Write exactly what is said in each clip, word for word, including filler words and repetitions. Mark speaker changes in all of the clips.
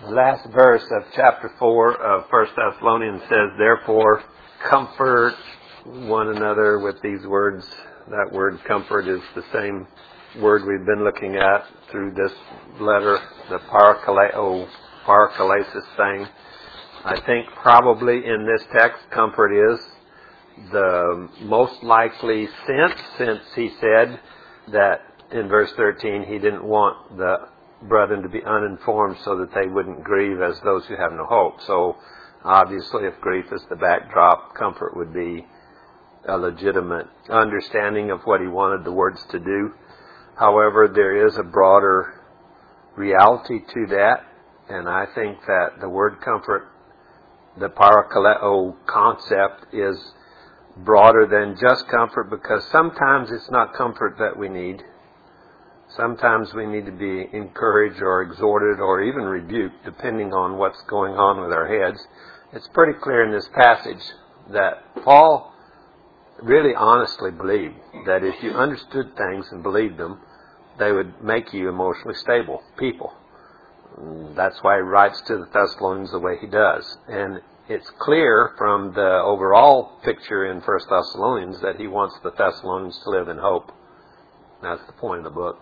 Speaker 1: The last verse of chapter four of First Thessalonians says, therefore, comfort one another with these words. That word comfort is the same word we've been looking at through this letter, the parakaleo, parakalesis thing. I think probably in this text, comfort is the most likely sense, since he said that in verse thirteen he didn't want the brethren to be uninformed so that they wouldn't grieve as those who have no hope. So obviously if grief is the backdrop, comfort would be a legitimate understanding of what he wanted the words to do. However, there is a broader reality to that, and I think that the word comfort, the parakaleo concept, is broader than just comfort, because sometimes it's not comfort that we need. Sometimes we need to be encouraged or exhorted or even rebuked, depending on what's going on with our heads. It's pretty clear in this passage that Paul really honestly believed that if you understood things and believed them, they would make you emotionally stable people. That's why he writes to the Thessalonians the way he does. And it's clear from the overall picture in First Thessalonians that he wants the Thessalonians to live in hope. That's the point of the book.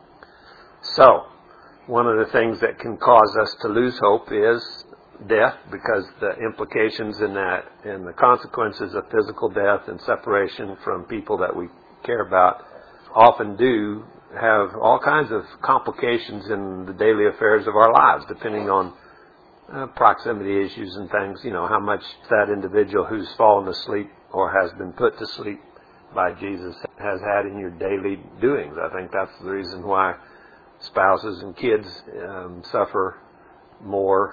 Speaker 1: So, one of the things that can cause us to lose hope is death, because the implications in that and the consequences of physical death and separation from people that we care about often do have all kinds of complications in the daily affairs of our lives, depending on uh, proximity issues and things. You know, how much that individual who's fallen asleep or has been put to sleep by Jesus has had in your daily doings. I think that's the reason why spouses and kids um, suffer more,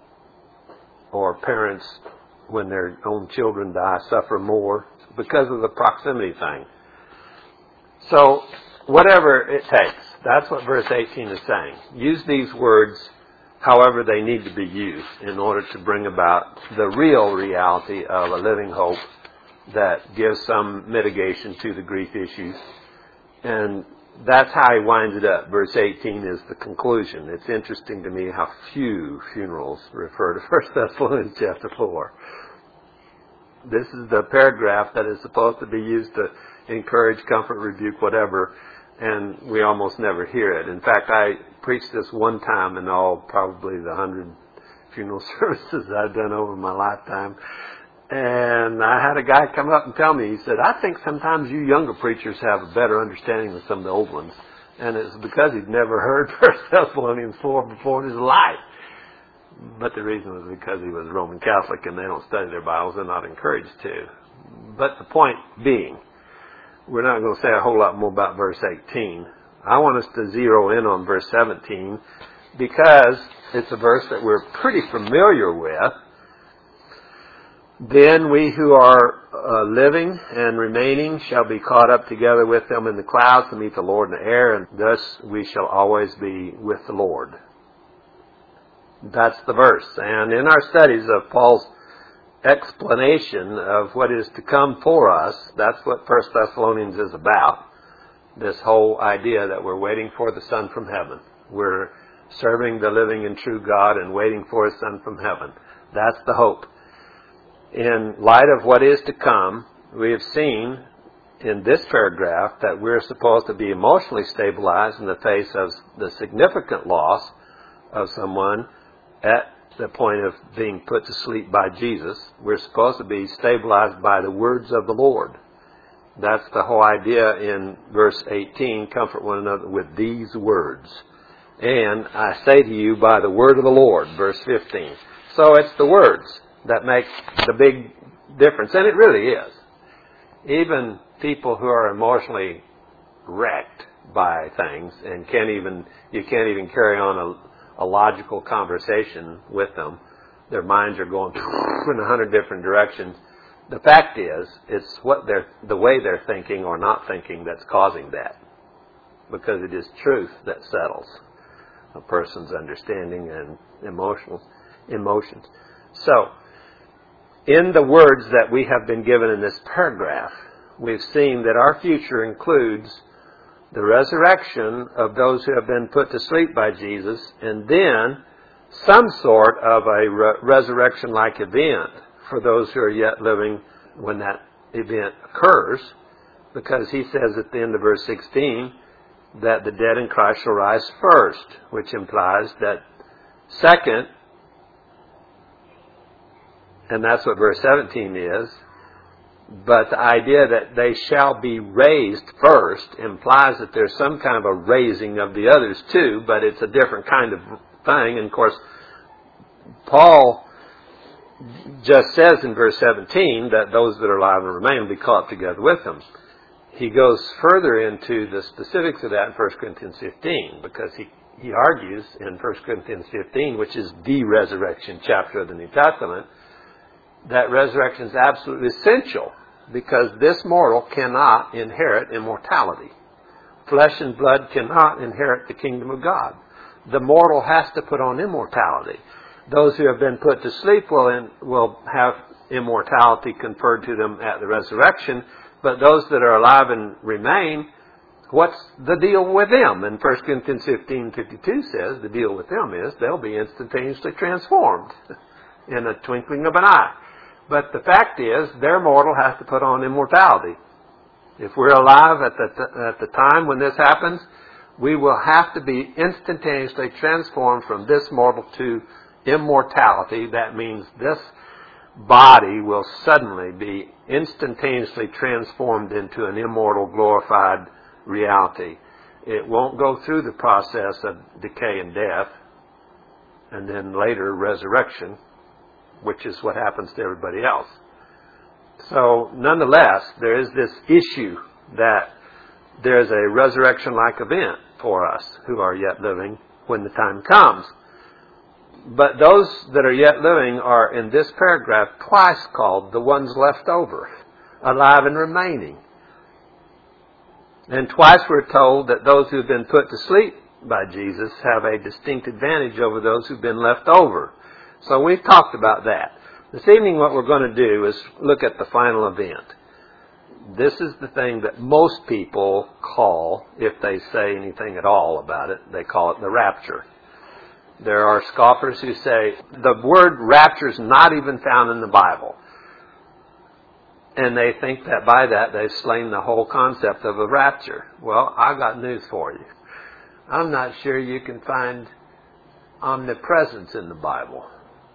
Speaker 1: or parents, when their own children die, suffer more because of the proximity thing. So, whatever it takes, that's what verse eighteen is saying. Use these words however they need to be used in order to bring about the real reality of a living hope that gives some mitigation to the grief issues. And that's how he winds it up. Verse eighteen is the conclusion. It's interesting to me how few funerals refer to First Thessalonians chapter four. This is the paragraph that is supposed to be used to encourage, comfort, rebuke, whatever, and we almost never hear it. In fact, I preached this one time in all probably the hundred funeral services I've done over my lifetime. And I had a guy come up and tell me, he said, I think sometimes you younger preachers have a better understanding than some of the old ones. And it's because he'd never heard First Thessalonians four before in his life. But the reason was because he was Roman Catholic and they don't study their Bibles. They're not encouraged to. But the point being, we're not going to say a whole lot more about verse eighteen. I want us to zero in on verse seventeen because it's a verse that we're pretty familiar with. Then we who are uh, living and remaining shall be caught up together with them in the clouds to meet the Lord in the air, and thus we shall always be with the Lord. That's the verse. And in our studies of Paul's explanation of what is to come for us, that's what First Thessalonians is about. This whole idea that we're waiting for the Son from heaven. We're serving the living and true God and waiting for His Son from heaven. That's the hope. In light of what is to come, we have seen in this paragraph that we're supposed to be emotionally stabilized in the face of the significant loss of someone at the point of being put to sleep by Jesus. We're supposed to be stabilized by the words of the Lord. That's the whole idea in verse eighteen, comfort one another with these words. And I say to you by the word of the Lord, verse fifteen. So it's the words that make the big difference. And it really is. Even people who are emotionally wrecked by things and can't even, you can't even carry on a, a logical conversation with them. Their minds are going in a hundred different directions. The fact is, it's what they're, the way they're thinking or not thinking that's causing that. Because it is truth that settles a person's understanding and emotional emotions. So, in the words that we have been given in this paragraph, we've seen that our future includes the resurrection of those who have been put to sleep by Jesus, and then some sort of a re- resurrection-like event for those who are yet living when that event occurs, because he says at the end of verse sixteen that the dead in Christ shall rise first, which implies that second, and that's what verse seventeen is, but the idea that they shall be raised first implies that there's some kind of a raising of the others too, but it's a different kind of thing. And of course, Paul just says in verse seventeen that those that are alive and remain will be caught up together with him. He goes further into the specifics of that in First Corinthians fifteen, because he, he argues in First Corinthians fifteen, which is the resurrection chapter of the New Testament, that resurrection is absolutely essential, because this mortal cannot inherit immortality. Flesh and blood cannot inherit the kingdom of God. The mortal has to put on immortality. Those who have been put to sleep will, in, will have immortality conferred to them at the resurrection, but those that are alive and remain, what's the deal with them? And First Corinthians fifteen fifty-two says the deal with them is they'll be instantaneously transformed in a twinkling of an eye. But the fact is, their mortal has to put on immortality. If we're alive at the, at the time when this happens, we will have to be instantaneously transformed from this mortal to immortality. That means this body will suddenly be instantaneously transformed into an immortal, glorified reality. It won't go through the process of decay and death, and then later resurrection, which is what happens to everybody else. So, nonetheless, there is this issue that there's a resurrection-like event for us who are yet living when the time comes. But those that are yet living are, in this paragraph, twice called the ones left over, alive and remaining. And twice we're told that those who have been put to sleep by Jesus have a distinct advantage over those who've been left over. So we've talked about that. This evening what we're going to do is look at the final event. This is the thing that most people call, if they say anything at all about it, they call it the rapture. There are scoffers who say the word rapture is not even found in the Bible. And they think that by that they've slain the whole concept of a rapture. Well, I've got news for you. I'm not sure you can find omnipresence in the Bible.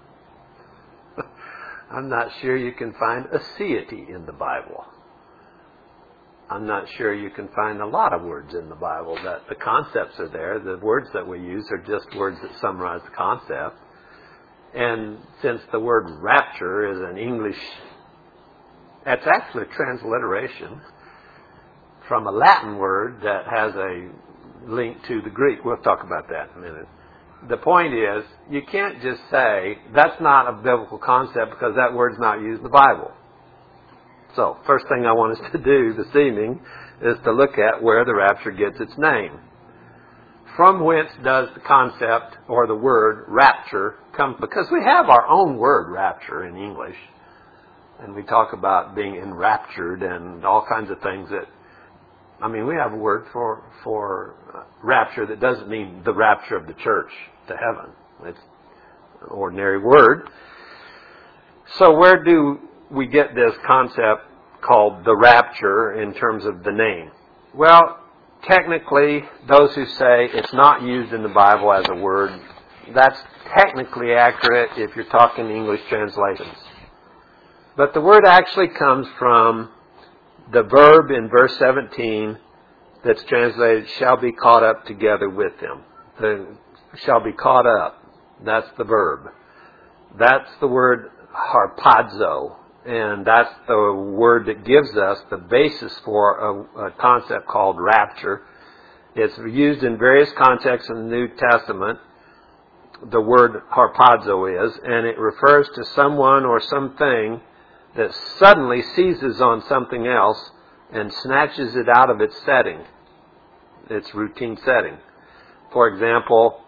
Speaker 1: I'm not sure you can find aseity in the Bible. I'm not sure you can find a lot of words in the Bible that the concepts are there. The words that we use are just words that summarize the concept. And since the word rapture is an English, it's actually a transliteration from a Latin word that has a link to the Greek. We'll talk about that in a minute. The point is, you can't just say, that's not a biblical concept because that word's not used in the Bible. So, first thing I want us to do this evening is to look at where the rapture gets its name. From whence does the concept or the word rapture come? Because we have our own word rapture in English. And we talk about being enraptured and all kinds of things that, I mean, we have a word for, for rapture that doesn't mean the rapture of the church to heaven. It's an ordinary word. So where do we get this concept called the rapture in terms of the name? Well, technically, those who say it's not used in the Bible as a word, that's technically accurate if you're talking English translations. But the word actually comes from the verb in verse seventeen that's translated, shall be caught up together with them. The shall be caught up. That's the verb. That's the word harpazo. And that's the word that gives us the basis for a, a concept called rapture. It's used in various contexts in the New Testament. The word harpazo is, and it refers to someone or something that suddenly seizes on something else and snatches it out of its setting, its routine setting. For example,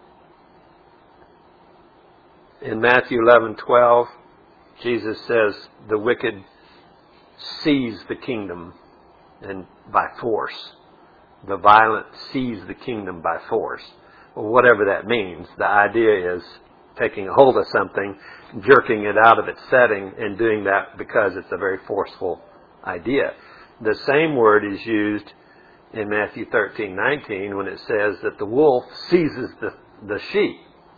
Speaker 1: in Matthew eleven twelve, Jesus says the wicked seize the kingdom and by force. The violent seize the kingdom by force. Well, whatever that means, the idea is taking a hold of something, jerking it out of its setting, and doing that because it's a very forceful idea. The same word is used in Matthew thirteen nineteen when it says that the wolf seizes the, the sheep.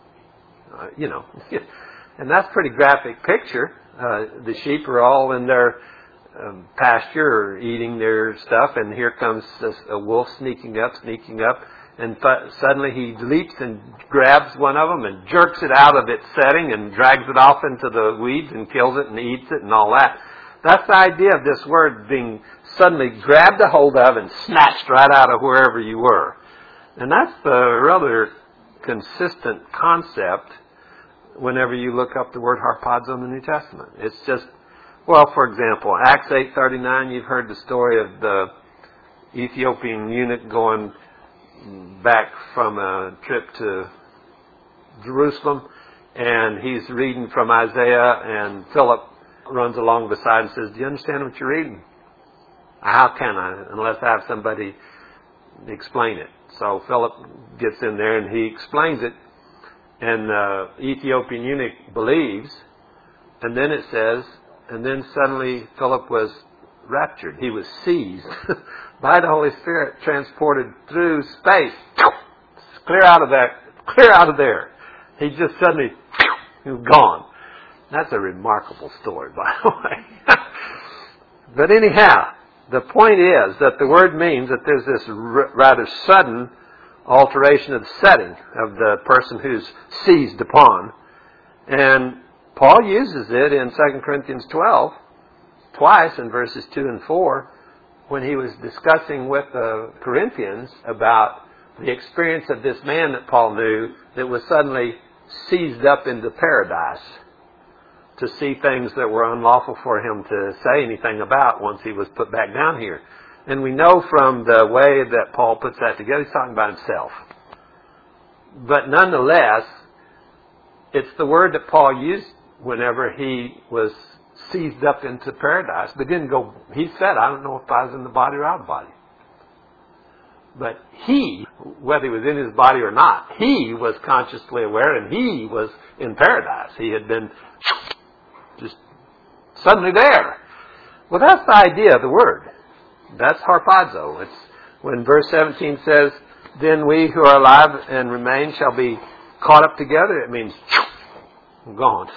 Speaker 1: Uh, you know, and that's a pretty graphic picture. Uh, the sheep are all in their um, pasture or eating their stuff, and here comes a, a wolf sneaking up, sneaking up, and th- suddenly he leaps and grabs one of them and jerks it out of its setting and drags it off into the weeds and kills it and eats it and all that. That's the idea of this word being suddenly grabbed a hold of and snatched right out of wherever you were. And that's the rather consistent concept whenever you look up the word harpazo in the New Testament. It's just, well, for example, Acts eight thirty-nine, you've heard the story of the Ethiopian eunuch going back from a trip to Jerusalem, and he's reading from Isaiah, and Philip runs along beside and says, "Do you understand what you're reading?" "How can I, unless I have somebody explain it?" So Philip gets in there and he explains it, and the Ethiopian eunuch believes, and then it says, and then suddenly Philip was raptured. He was seized by the Holy Spirit, transported through space, clear out of that, clear out of there. He just suddenly he was gone. That's a remarkable story, by the way. But anyhow, the point is that the word means that there's this r- rather sudden alteration of the setting of the person who's seized upon. And Paul uses it in Second Corinthians twelve, twice in verses two and four, when he was discussing with the Corinthians about the experience of this man that Paul knew that was suddenly seized up into paradise to see things that were unlawful for him to say anything about once he was put back down here. And we know from the way that Paul puts that together, he's talking about himself. But nonetheless, it's the word that Paul used whenever he was seized up into paradise. But didn't go, he said, "I don't know if I was in the body or out of the body." But he, whether he was in his body or not, he was consciously aware, and he was in paradise. He had been just suddenly there. Well, that's the idea of the word. That's harpazo. It's when verse seventeen says, "Then we who are alive and remain shall be caught up together." It means gone.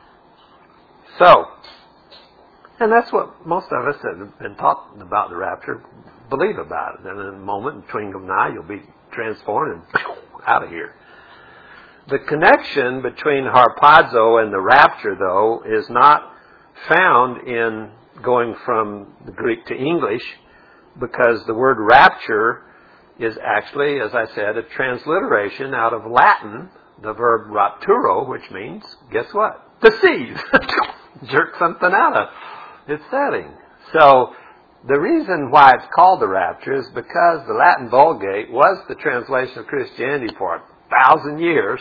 Speaker 1: So, and that's what most of us that have been taught about the rapture believe about it. And in a moment, in the twinkling of an eye, you'll be transformed and out of here. The connection between harpazo and the rapture, though, is not found in going from the Greek to English, because the word rapture is actually, as I said, a transliteration out of Latin, the verb rapturo, which means, guess what? To seize. Jerk something out of its setting. So the reason why it's called the rapture is because the Latin Vulgate was the translation of Christianity for a thousand years.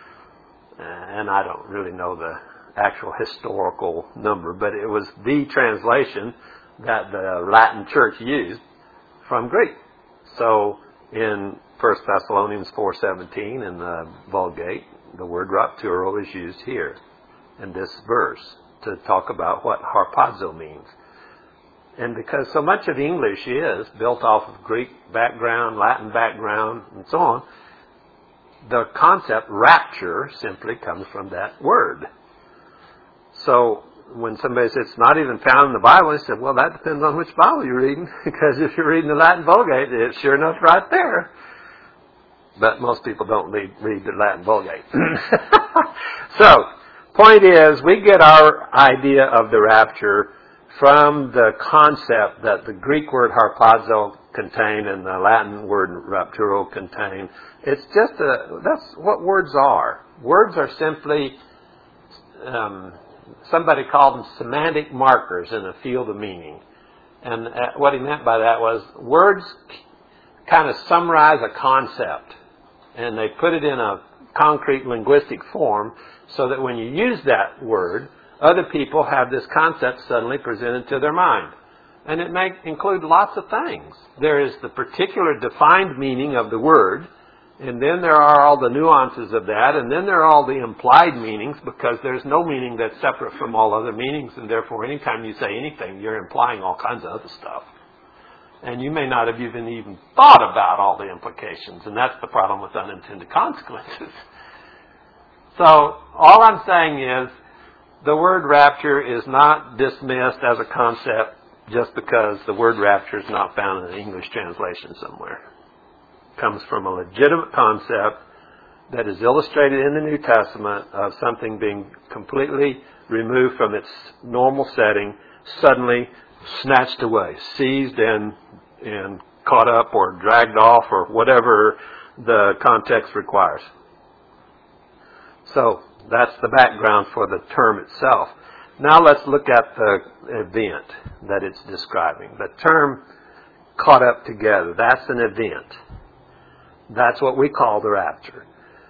Speaker 1: And I don't really know the actual historical number, but it was the translation that the Latin Church used from Greek. So in First Thessalonians four seventeen in the Vulgate, the word rapturo is used here in this verse to talk about what harpazo means. And because so much of English is built off of Greek background, Latin background, and so on, the concept rapture simply comes from that word. So when somebody says it's not even found in the Bible, I said, well, that depends on which Bible you're reading, because if you're reading the Latin Vulgate, it's sure enough right there. But most people don't read, read the Latin Vulgate. So, point is, we get our idea of the rapture from the concept that the Greek word harpazo contained and the Latin word rapturo contained. It's just a, that's what words are. Words are simply, um, somebody called them semantic markers in a field of meaning. And uh, what he meant by that was words kind of summarize a concept, and they put it in a concrete linguistic form so that when you use that word, other people have this concept suddenly presented to their mind. And it may include lots of things. There is the particular defined meaning of the word, And then there are all the nuances of that, and then there are all the implied meanings, because there's no meaning that's separate from all other meanings, and therefore anytime you say anything, you're implying all kinds of other stuff. And you may not have even even thought about all the implications, and that's the problem with unintended consequences. So all I'm saying is the word rapture is not dismissed as a concept just because the word rapture is not found in an English translation somewhere. It comes from a legitimate concept that is illustrated in the New Testament of something being completely removed from its normal setting, suddenly snatched away, seized and and caught up or dragged off or whatever the context requires. So that's the background for the term itself. Now let's look at the event that it's describing. The term caught up together, that's an event. That's what we call the rapture.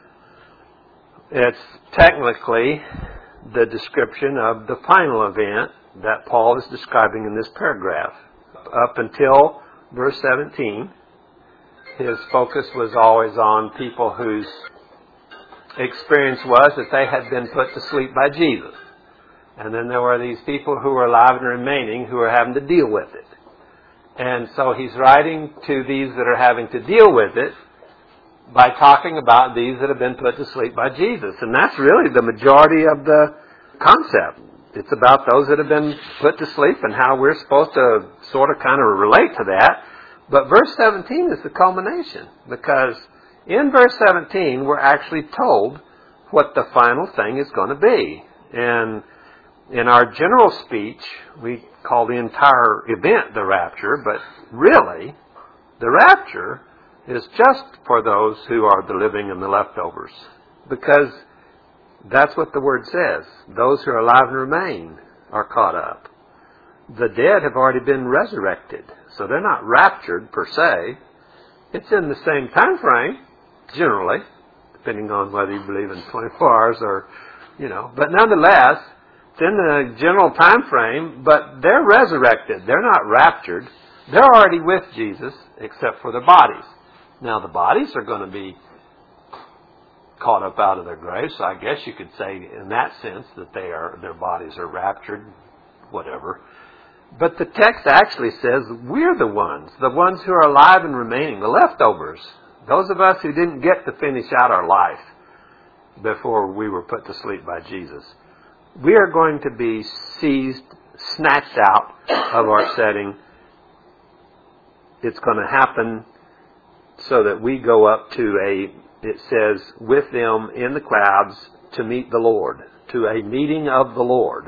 Speaker 1: It's technically the description of the final event that Paul is describing in this paragraph. Up until verse seventeen, his focus was always on people whose experience was that they had been put to sleep by Jesus. And then there were these people who were alive and remaining who were having to deal with it. And so he's writing to these that are having to deal with it by talking about these that have been put to sleep by Jesus. And that's really the majority of the concept. It's about those that have been put to sleep and how we're supposed to sort of kind of relate to that. But verse seventeen is the culmination, because in verse seventeen we're actually told what the final thing is going to be. And in our general speech, we call the entire event the rapture, but really, the rapture is just for those who are the living and the leftovers. Because that's what the word says. Those who are alive and remain are caught up. The dead have already been resurrected, so they're not raptured per se. It's in the same time frame, generally, depending on whether you believe in twenty-four hours or, you know. But nonetheless, it's in the general time frame, but they're resurrected. They're not raptured. They're already with Jesus, except for their bodies. Now, the bodies are going to be caught up out of their graves, so I guess you could say in that sense that they are their bodies are raptured, whatever. But the text actually says we're the ones, the ones who are alive and remaining, the leftovers, those of us who didn't get to finish out our life before we were put to sleep by Jesus. We are going to be seized, snatched out of our setting. It's going to happen so that we go up to a, it says, with them in the clouds to meet the Lord, to a meeting of the Lord.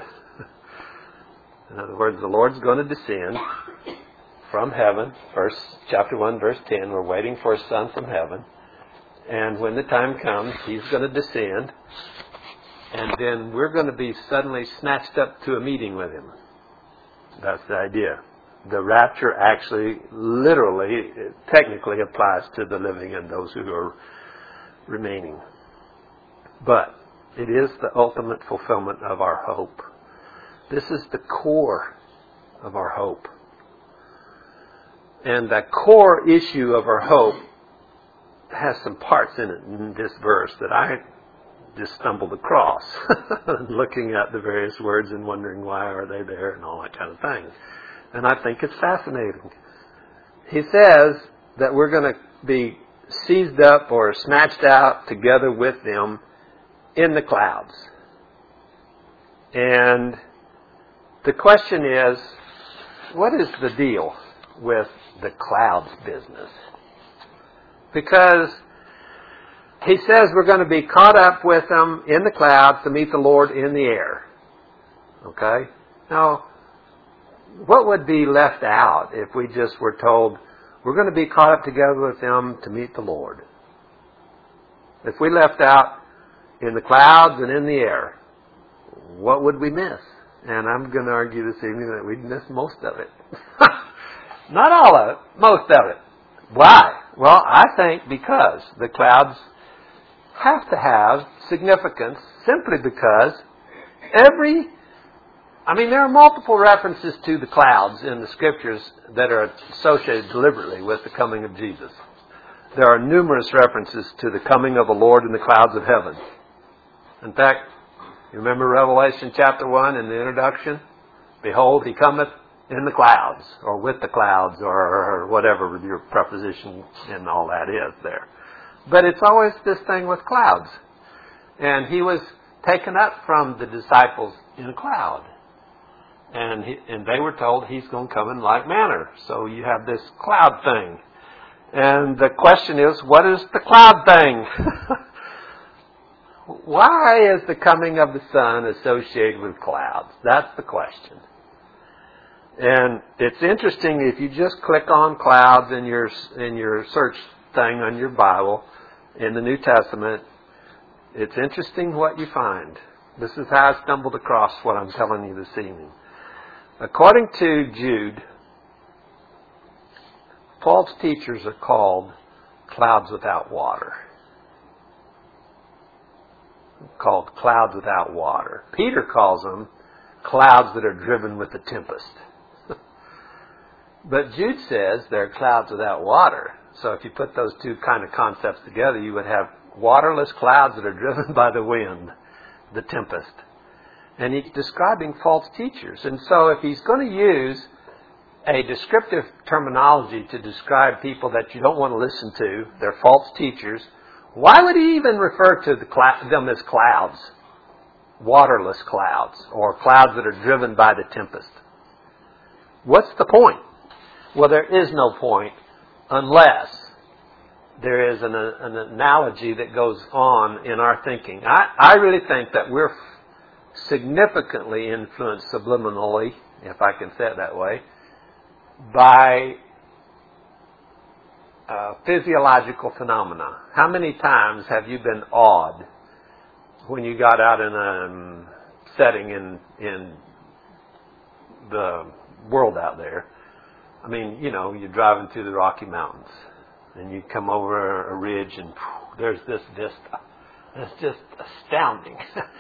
Speaker 1: In other words, the Lord's going to descend from heaven. Verse, chapter one, verse ten, we're waiting for His Son from heaven. And when the time comes, He's going to descend. And then we're going to be suddenly snatched up to a meeting with Him. That's the idea. The rapture actually, literally, technically applies to the living and those who are remaining. But it is the ultimate fulfillment of our hope. This is the core of our hope. And the core issue of our hope has some parts in it in this verse that I just stumbled across, looking at the various words and wondering why are they there and all that kind of thing. And I think it's fascinating. He says that we're going to be seized up or snatched out together with them in the clouds. And the question is, what is the deal with the clouds business? Because he says we're going to be caught up with them in the clouds to meet the Lord in the air. Okay? Now, what would be left out if we just were told we're going to be caught up together with them to meet the Lord? If we left out in the clouds and in the air, what would we miss? And I'm going to argue this evening that we'd miss most of it. Not all of it, most of it. Why? Well, I think because the clouds have to have significance simply because every, I mean, there are multiple references to the clouds in the Scriptures that are associated deliberately with the coming of Jesus. there are numerous references to the coming of the Lord in the clouds of heaven. In fact, you remember Revelation chapter one in the introduction? Behold, he cometh in the clouds, or with the clouds, or whatever your preposition and all that is there. But it's always this thing with clouds. And he was taken up from the disciples in a cloud. And he, and they were told he's going to come in like manner. So you have this cloud thing. And the question is, what is the cloud thing? Why is the coming of the Son associated with clouds? That's the question. And it's interesting, if you just click on clouds in your in your search thing on your Bible in the New Testament, it's interesting what you find. This is how I stumbled across what I'm telling you this evening. According to Jude, false teachers are called clouds without water. Called clouds without water. Peter calls them clouds that are driven with the tempest. But Jude says they're clouds without water. So if you put those two kind of concepts together, you would have waterless clouds that are driven by the wind, the tempest. And he's describing false teachers. And so if he's going to use a descriptive terminology to describe people that you don't want to listen to, they're false teachers, why would he even refer to the cl- them as clouds? Waterless clouds, or clouds that are driven by the tempest. What's the point? Well, there is no point unless there is an, an analogy that goes on in our thinking. I, I really think that we're significantly influenced subliminally, if I can say it that way, by uh, physiological phenomena. How many times have you been awed when you got out in a um, setting in in the world out there? I mean, you know, you're driving through the Rocky Mountains and you come over a ridge and whew, there's this vista. It's just astounding.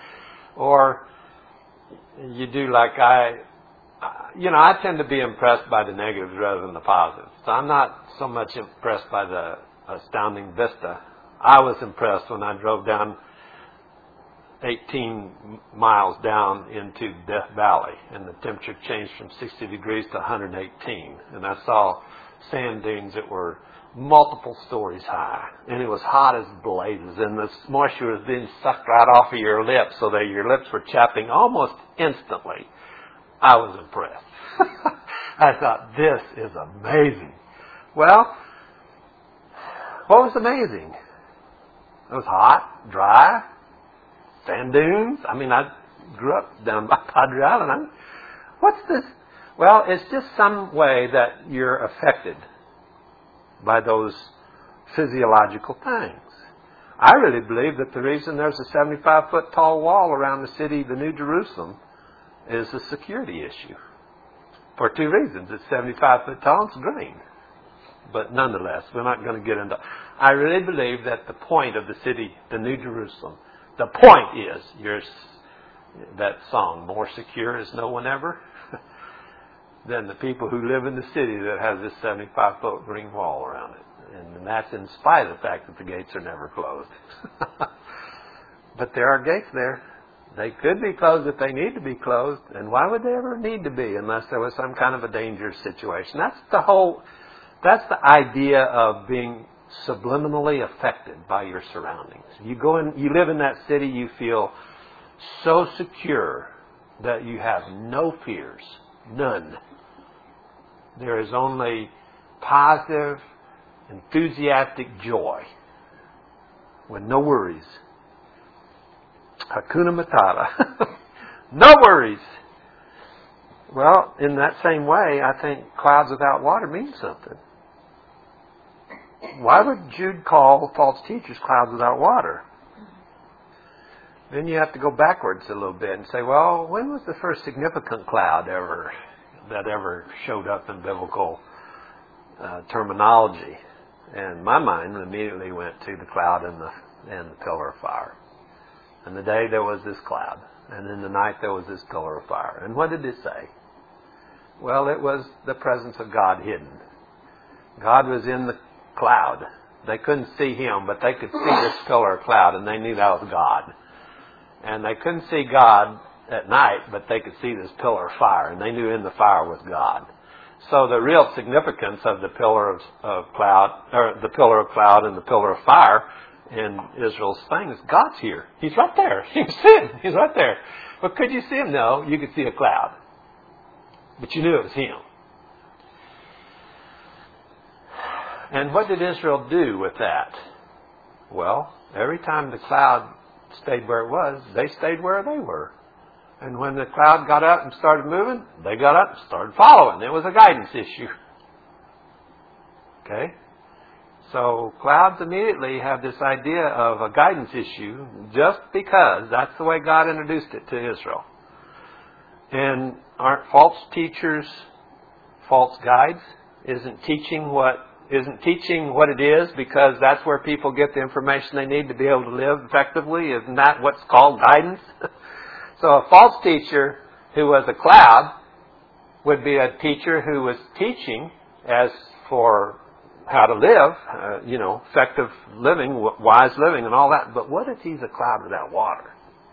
Speaker 1: Or you do like I, you know, I tend to be impressed by the negatives rather than the positives. So I'm not so much impressed by the astounding vista. I was impressed when I drove down eighteen miles down into Death Valley, and the temperature changed from sixty degrees to one hundred eighteen. And I saw sand dunes that were multiple stories high, and it was hot as blazes, and the moisture was being sucked right off of your lips so that your lips were chapping almost instantly. I was impressed. I thought, this is amazing. Well, what was amazing? It was hot, dry, sand dunes. I mean, I grew up down by Padre Island. I'm, what's this? Well, it's just some way that you're affected by those physiological things. I really believe that the reason there's a seventy-five foot tall wall around the city, the New Jerusalem, is a security issue. For two reasons. It's seventy-five foot tall and it's green. But nonetheless, we're not going to get into... I really believe that the point of the city, the New Jerusalem, the point is, your, that song, more secure is no one ever, than the people who live in the city that has this seventy-five foot green wall around it. And that's in spite of the fact that the gates are never closed. But there are gates there. They could be closed if they need to be closed. And why would they ever need to be unless there was some kind of a dangerous situation? That's the whole, that's the idea of being subliminally affected by your surroundings. You go in, you live in that city, you feel so secure that you have no fears, none. There is only positive, enthusiastic joy with no worries. Hakuna Matata. No worries. Well, in that same way, I think clouds without water means something. Why would Jude call false teachers clouds without water? Then you have to go backwards a little bit and say, well, when was the first significant cloud ever that ever showed up in biblical uh, terminology? And my mind immediately went to the cloud and the and the pillar of fire. And the day there was this cloud, and in the night there was this pillar of fire. And what did it say? Well, it was the presence of God hidden. God was in the cloud, They couldn't see him, but they could see this pillar of cloud, and they knew that was God. And they couldn't see God at night, but they could see this pillar of fire, and they knew in the fire was God. So the real significance of the pillar of, of cloud, or the pillar of cloud and the pillar of fire in Israel's thing is God's here. He's right there. You can see him. He's right there. But could you see him? No, you could see a cloud. But you knew it was him. And what did Israel do with that? Well, every time the cloud stayed where it was, they stayed where they were. And when the cloud got up and started moving, they got up and started following. It was a guidance issue. Okay? So clouds immediately have this idea of a guidance issue just because that's the way God introduced it to Israel. And aren't false teachers false guides? Isn't teaching what isn't teaching what it is because that's where people get the information they need to be able to live effectively? Isn't that what's called guidance? So a false teacher who was a cloud would be a teacher who was teaching as for how to live, uh, you know, effective living, wise living and all that. But what if he's a cloud without water?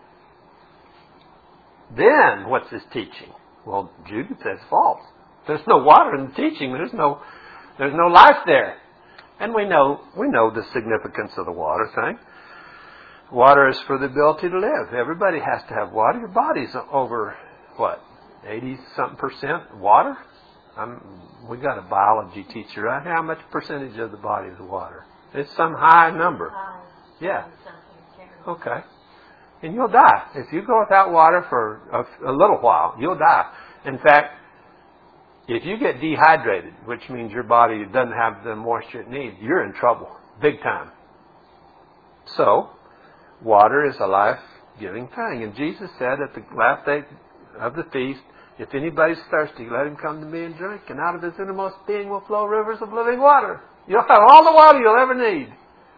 Speaker 1: Then what's his teaching? Well, Jude says false. There's no water in the teaching. There's no, there's no life there. And we know, we know the significance of the water thing. Water is for the ability to live. Everybody has to have water. Your body's over, what, eighty-something percent water? I'm, we got a biology teacher, right? How much percentage of the body is water? It's some high number. Yeah. Okay. And you'll die. If you go without water for a, a little while, you'll die. In fact, if you get dehydrated, which means your body doesn't have the moisture it needs, you're in trouble. Big time. So, water is a life-giving thing. And Jesus said at the last day of the feast, if anybody's thirsty, let him come to me and drink, and out of his innermost being will flow rivers of living water. You'll have all the water you'll ever need.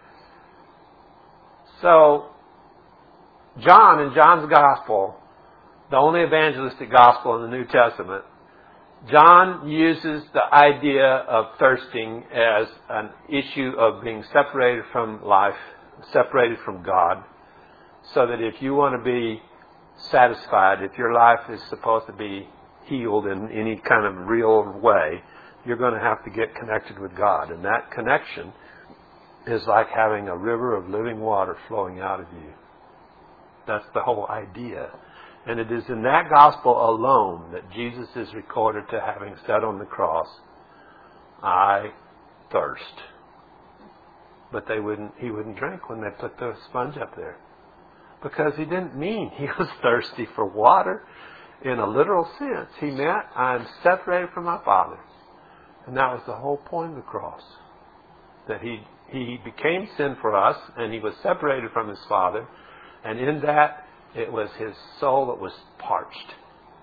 Speaker 1: So, John in John's Gospel, the only evangelistic gospel in the New Testament, John uses the idea of thirsting as an issue of being separated from life, separated from God, so that if you want to be satisfied, if your life is supposed to be healed in any kind of real way, you're going to have to get connected with God. And that connection is like having a river of living water flowing out of you. That's the whole idea. And it is in that gospel alone that Jesus is recorded to having said on the cross, I thirst. But they wouldn't, he wouldn't drink when they put the sponge up there. Because he didn't mean he was thirsty for water in a literal sense. He meant, I'm separated from my Father. And that was the whole point of the cross. That he, he became sin for us, and he was separated from his Father. And in that, it was his soul that was parched.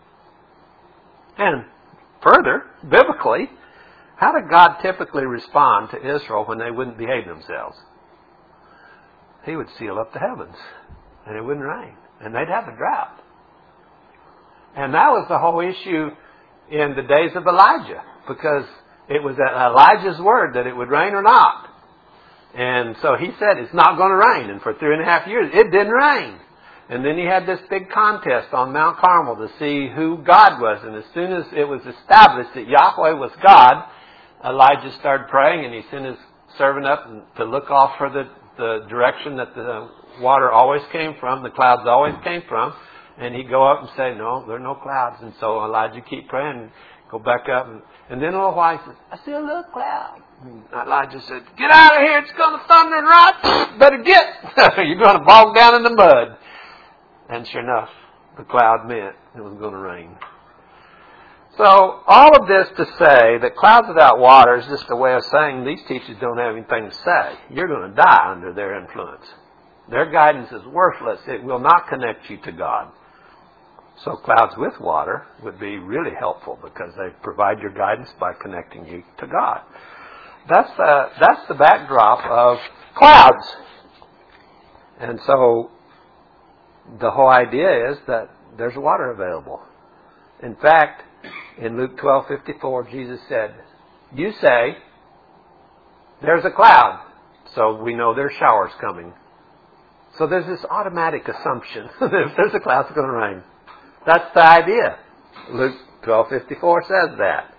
Speaker 1: And further, biblically, how did God typically respond to Israel when they wouldn't behave themselves? He would seal up the heavens, and it wouldn't rain, and they'd have a drought. And that was the whole issue in the days of Elijah, because it was at Elijah's word that it would rain or not. And so he said, it's not going to rain. And for three and a half years, it didn't rain. And then he had this big contest on Mount Carmel to see who God was. And as soon as it was established that Yahweh was God, Elijah started praying, and he sent his servant up to look off for the, the direction that the water always came from, the clouds always came from. And he'd go up and say, no, there are no clouds. And so Elijah keep praying and go back up. And, and then a little while he says, I see a little cloud. And Elijah said, get out of here. It's going to thunder and rot. Better get. You're going to bog down in the mud. And sure enough, the cloud meant it was going to rain. So all of this to say that clouds without water is just a way of saying these teachers don't have anything to say. You're going to die under their influence. Their guidance is worthless. It will not connect you to God. So clouds with water would be really helpful because they provide your guidance by connecting you to God. That's the, that's the backdrop of clouds. And so the whole idea is that there's water available. In fact, in Luke twelve fifty-four, Jesus said, you say, there's a cloud So we know there's showers coming. So there's this automatic assumption that if there's a cloud, it's going to rain. That's the idea. Luke twelve fifty-four says that.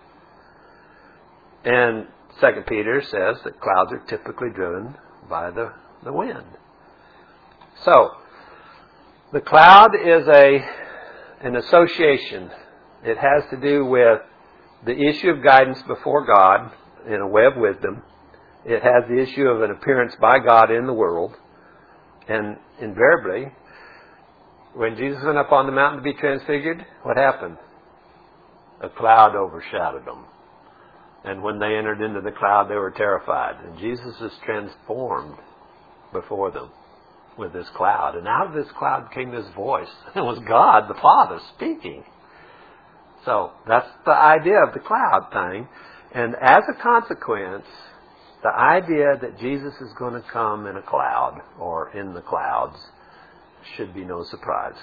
Speaker 1: And Second Peter says that clouds are typically driven by the, the wind. So, the cloud is a an association. It has to do with the issue of guidance before God in a way of wisdom. It has the issue of an appearance by God in the world. And invariably, when Jesus went up on the mountain to be transfigured, what happened? A cloud overshadowed them. And when they entered into the cloud, they were terrified. And Jesus is transformed before them with this cloud. And out of this cloud came this voice. It was God, the Father, speaking. So that's the idea of the cloud thing. And as a consequence, the idea that Jesus is going to come in a cloud or in the clouds should be no surprise.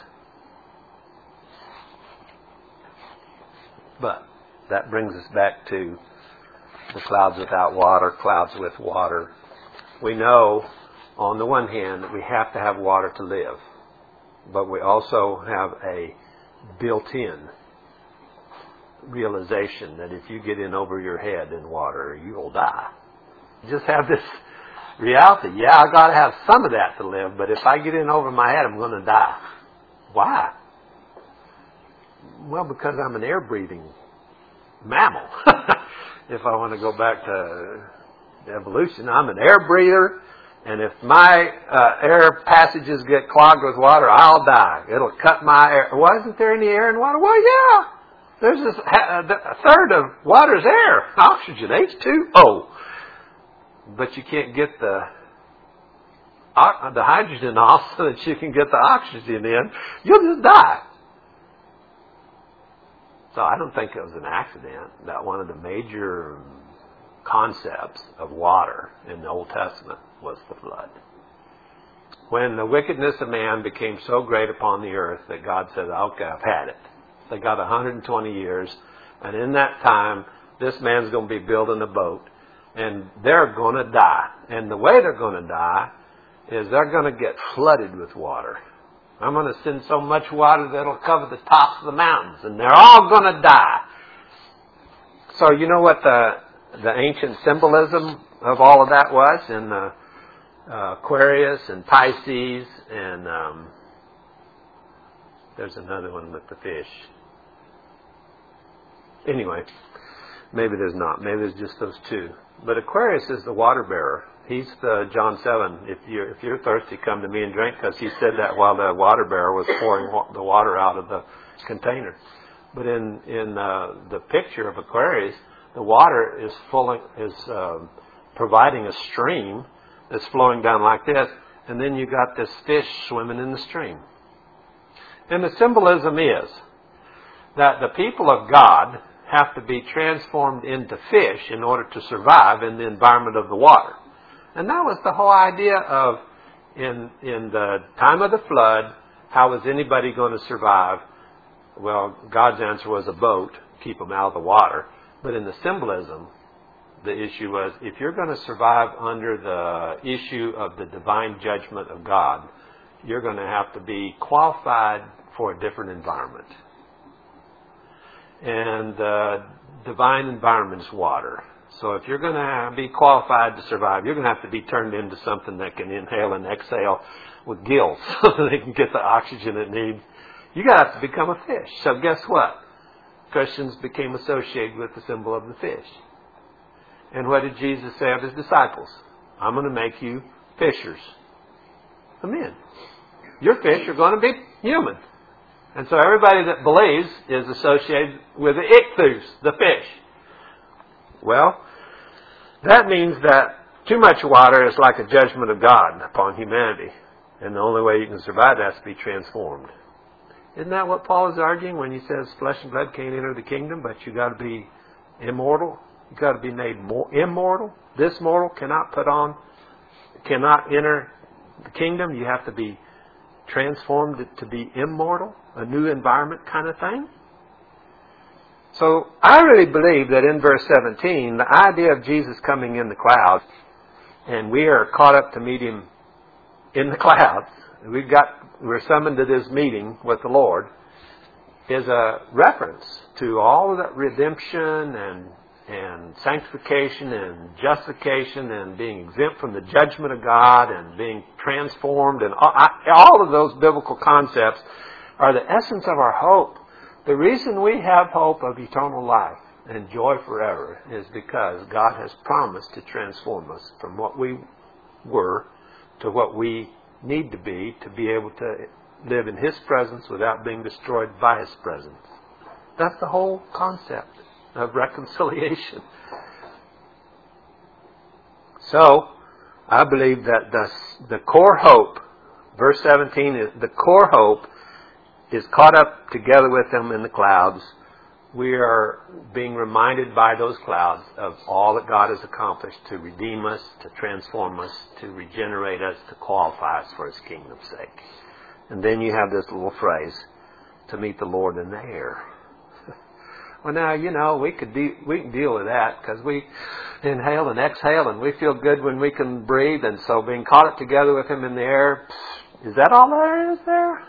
Speaker 1: But that brings us back to the clouds without water, clouds with water. We know, on the one hand, that we have to have water to live. But we also have a built-in realization that if you get in over your head in water, you'll die. You just have this reality. Yeah, I've got to have some of that to live, but if I get in over my head, I'm going to die. Why? Well, because I'm an air-breathing mammal. If I want to go back to evolution, I'm an air breather, and if my uh, air passages get clogged with water, I'll die. It'll cut my air. Wasn't there any air in water? Well, yeah. There's this, a third of water's air, oxygen, H two O. But you can't get the the hydrogen off so that you can get the oxygen in. You'll just die. So I don't think it was an accident that one of the major concepts of water in the Old Testament was the flood. When the wickedness of man became so great upon the earth that God said, okay, I've had it. They got one hundred twenty years, and in that time, this man's going to be building a boat, and they're going to die. And the way they're going to die is they're going to get flooded with water. I'm going to send so much water that it'll cover the tops of the mountains, and they're all going to die. So you know what the the ancient symbolism of all of that was in uh, uh, Aquarius and Pisces, and um, there's another one with the fish. Anyway, maybe there's not. Maybe there's just those two. But Aquarius is the water bearer. He's the John seven. If you're, if you're thirsty, come to me and drink, because he said that while the water bearer was pouring wa- the water out of the container. But in in uh, the picture of Aquarius, the water is flowing, is uh, providing a stream that's flowing down like this, and then you got this fish swimming in the stream. And the symbolism is that the people of God have to be transformed into fish in order to survive in the environment of the water. And that was the whole idea of, in in the time of the flood, how was anybody going to survive? Well, God's answer was a boat, keep them out of the water. But in the symbolism, the issue was, if you're going to survive under the issue of the divine judgment of God, you're going to have to be qualified for a different environment. And the divine environment is water. So if you're going to be qualified to survive, you're going to have to be turned into something that can inhale and exhale with gills so that they can get the oxygen it needs. You got to have to become a fish. So guess what? Christians became associated with the symbol of the fish. And what did Jesus say of his disciples? I'm going to make you fishers of men. Your fish are going to be human. And so everybody that believes is associated with the ichthus, the fish. Well, that means that too much water is like a judgment of God upon humanity. And the only way you can survive that is to be transformed. Isn't that what Paul is arguing when he says flesh and blood can't enter the kingdom, but you got to be immortal? You got to be made more immortal. This mortal cannot put on, cannot enter the kingdom. You have to be transformed to be immortal, a new environment kind of thing. So I really believe that in verse seventeen, the idea of Jesus coming in the clouds and we are caught up to meet Him in the clouds. We've got, we're summoned to this meeting with the Lord, is a reference to all of that redemption and and sanctification and justification and being exempt from the judgment of God and being transformed, and all, all of those biblical concepts are the essence of our hope. The reason we have hope of eternal life and joy forever is because God has promised to transform us from what we were to what we need to be to be able to live in His presence without being destroyed by His presence. That's the whole concept of reconciliation. So, I believe that the, the core hope, verse seventeen, is the core hope is caught up together with Him in the clouds. We are being reminded by those clouds of all that God has accomplished to redeem us, to transform us, to regenerate us, to qualify us for His kingdom's sake. And then you have this little phrase, to meet the Lord in the air. Well, now, you know, we could de- we can deal with that because we inhale and exhale and we feel good when we can breathe. And so being caught up together with Him in the air, is that all there is there?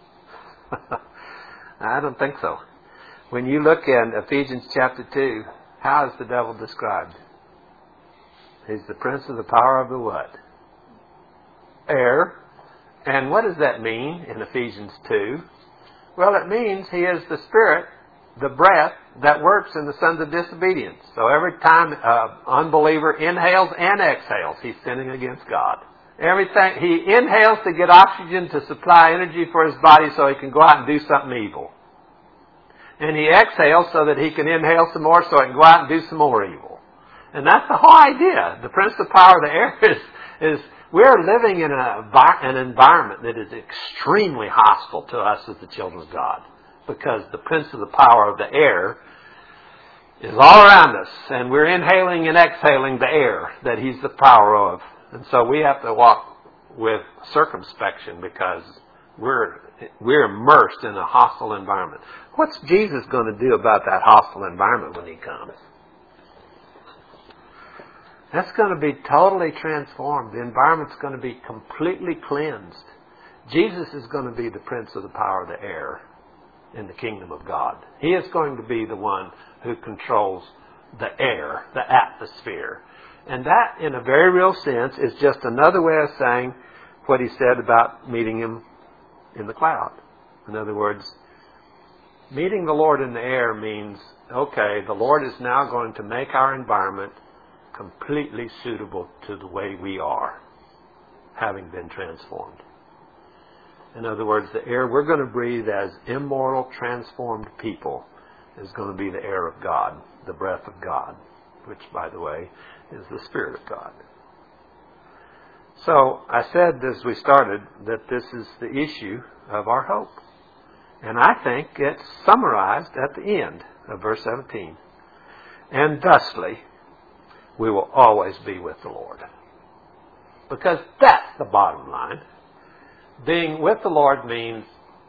Speaker 1: I don't think so. When you look in Ephesians chapter two, how is the devil described? He's the prince of the power of the what? Air. And what does that mean in Ephesians two? Well, it means he is the spirit, the breath that works in the sons of disobedience. So every time an unbeliever inhales and exhales, he's sinning against God. Everything he inhales to get oxygen to supply energy for his body so he can go out and do something evil. And he exhales so that he can inhale some more so he can go out and do some more evil. And that's the whole idea. The prince of the power of the air is, is we're living in a, an environment that is extremely hostile to us as the children of God. Because the prince of the power of the air is all around us. And we're inhaling and exhaling the air that he's the power of. And so we have to walk with circumspection because we're we're immersed in a hostile environment. What's Jesus going to do about that hostile environment when He comes? That's going to be totally transformed. The environment's going to be completely cleansed. Jesus is going to be the prince of the power of the air in the kingdom of God. He is going to be the one who controls the air, the atmosphere. And that, in a very real sense, is just another way of saying what He said about meeting Him in the cloud. In other words, meeting the Lord in the air means, okay, the Lord is now going to make our environment completely suitable to the way we are, having been transformed. In other words, the air we're going to breathe as immortal, transformed people is going to be the air of God, the breath of God, which, by the way, is the Spirit of God. So, I said as we started that this is the issue of our hope. And I think it's summarized at the end of verse seventeen. And thusly, we will always be with the Lord. Because that's the bottom line. Being with the Lord means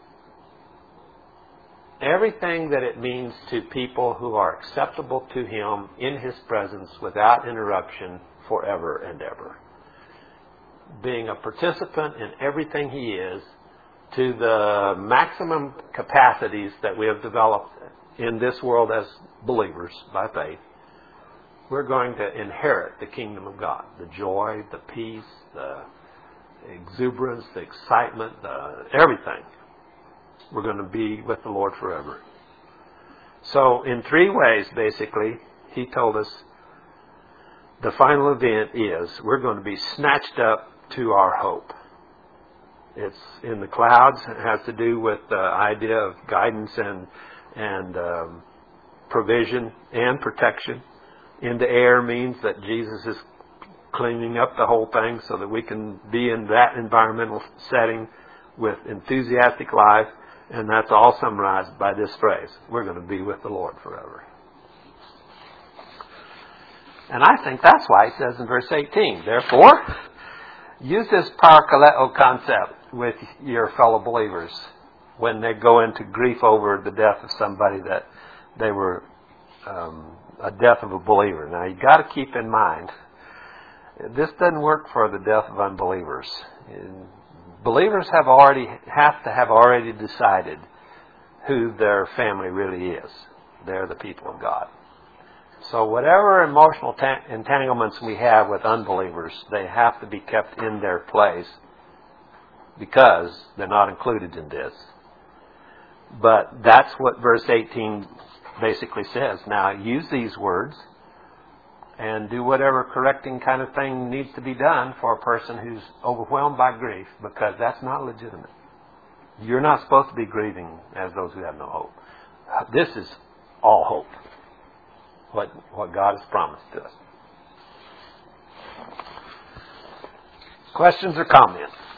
Speaker 1: everything that it means to people who are acceptable to Him in His presence without interruption forever and ever. Being a participant in everything He is to the maximum capacities that we have developed in this world as believers by faith. We're going to inherit the kingdom of God. The joy, the peace, the exuberance, the excitement, the everything. We're going to be with the Lord forever. So in three ways, basically, He told us the final event is we're going to be snatched up to our hope. It's in the clouds. It has to do with the idea of guidance and, and um, provision and protection. In the air means that Jesus is cleaning up the whole thing so that we can be in that environmental setting with enthusiastic life. And that's all summarized by this phrase. We're going to be with the Lord forever. And I think that's why He says in verse eighteen, therefore, use this parakaleo concept with your fellow believers when they go into grief over the death of somebody that they were, um, a death of a believer. Now, you've got to keep in mind This doesn't work for the death of unbelievers. Believers have already have to have already decided who their family really is. They're the people of God. So whatever emotional ta- entanglements we have with unbelievers, they have to be kept in their place because they're not included in this. But that's what verse eighteen basically says. Now use these words and do whatever correcting kind of thing needs to be done for a person who's overwhelmed by grief, because that's not legitimate. You're not supposed to be grieving as those who have no hope. This is all hope. What, what God has promised to us. Questions or comments?